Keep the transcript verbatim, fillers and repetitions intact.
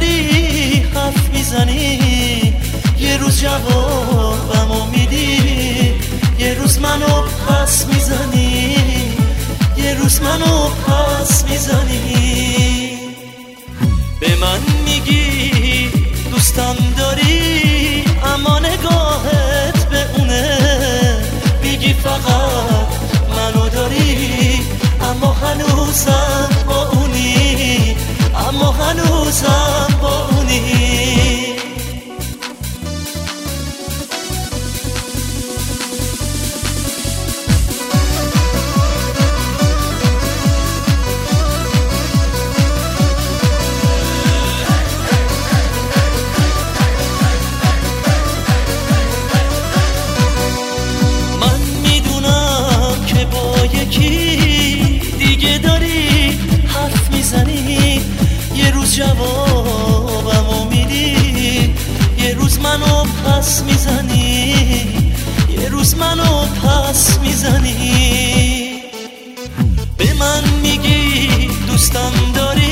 داری حرف میزنی، یه روز جوابمو میدی، یه روز منو پس میزنی، یه روز منو پس میزنی. به من میگی دوستم داری، اما نگاهت به اونه، میگی فقط منو داری، اما هنوزم با اونی، اما هنوزم با اونی. یکی دیگه داری حرف میزنی، یه روز جوابمو میدی، یه روز منو پس میزنی، یه روز منو پس میزنی. به من میگی دوستم داری،